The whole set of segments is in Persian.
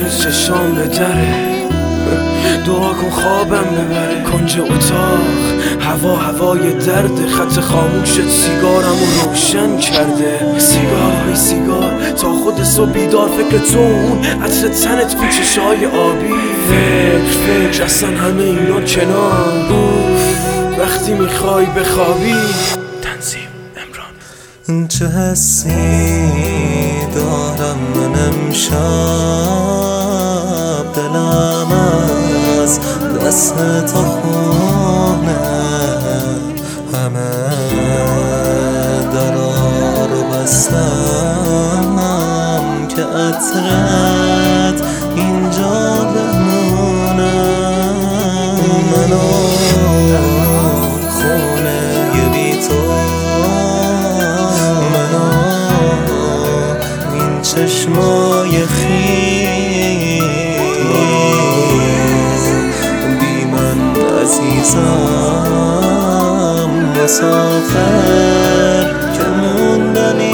هنوز چشام به دره، دعا کن خوابم ببره. کنج اتاق هوای درده، خط خاموشت سیگارمو روشن کرده. سیگار تا خود صبح بیدار، فکر تو اون عطر تنت تو چشای آبی. فکر اصلا همه اینا کنار، وقتی میخوای بخوابی. تنظیم امران. چه حسی دارم من امشب، دلم از دست تا خونه، همه درا رو بستم که عطرت اینجا بمونه. منو خونه یه بی تو، منو این چشمای خیز، بی من عزیزم مسافر که موندنی.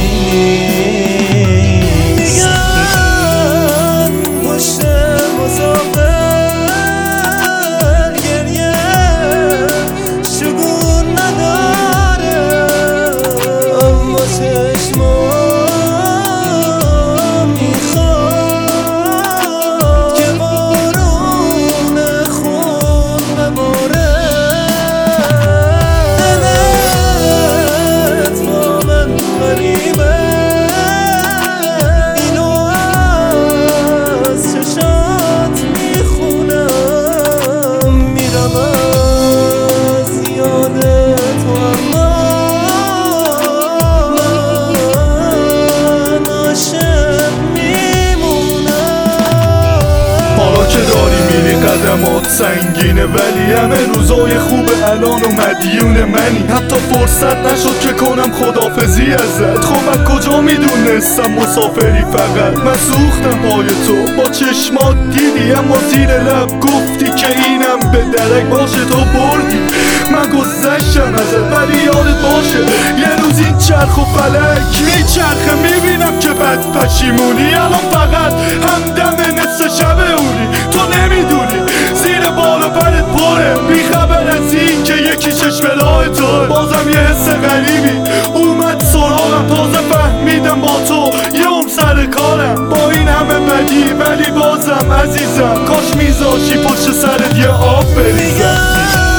قدمات سنگینه ولی همه روزای خوب الان و مدیون منی. حتی فرصت نشد که کنم خدافزی ازت، خب من کجا میدونستم مسافری فقط. من سوختم پای تو با چشمات دیدی، اما زیر لب گفتی که اینم به درک باشه. تو بردی من گذشتم ازت، ولی یادت باشه یه روز این چرخ و فلک میچرخه، میبینم که بد پشیمونی. الان فقط همدم نصف شب اونی، تو نمیدونی زیر بال و پرت پره، بیخبر از این که یکی چشم راه تو. بازم یه حس غریبی اومد سراغم، تازه فهمیدم با تو یه سر کارم. با این همه بدی ولی بازم عزیزم، کاش میذاشی پشت سرت یه آب بریزم.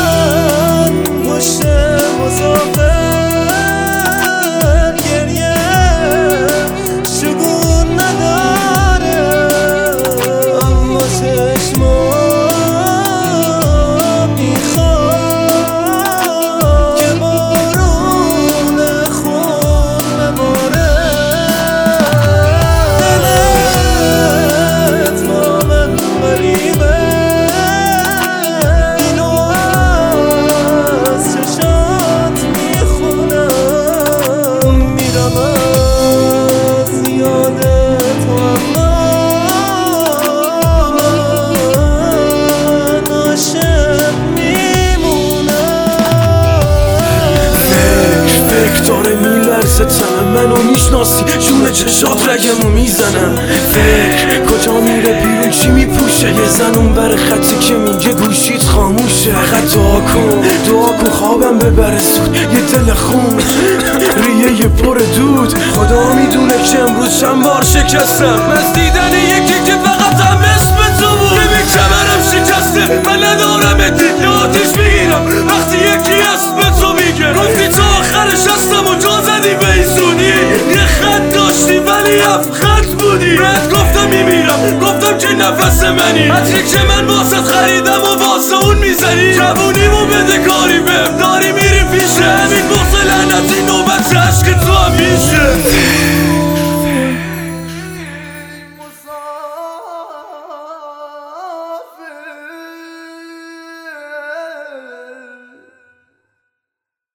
تمام منو میشناسی، جون چشات رگمو میزنم. فکر کجا میره بیرون، چی میپوشه؟ یه زن اون بر خطی که میگه گوشیت خاموشه. فقط دعا کن خوابم ببره زود، یه دل خون ریه یه پر دود. خدا میدونه که امروز چند بار شکستم از دیدن یکی که فقط هم اسم تو بود. ببین کمرم شکسته، من ندارم ادید آتیش میگیرم وقتی یکی اسم تو میگه. گفتی تو آخرش هستم و جا زدی به این زودی، یه خط داشتی ولی خط بودی. بهت گفتم میمیرم، گفتم که نفس منی، عطری که من واسط خریدم و واسه اون میزنی. جوونیمو بده کاری بهم داری میری پیشه، همین بغض لعنتی نوبت عشق تو هم میشه.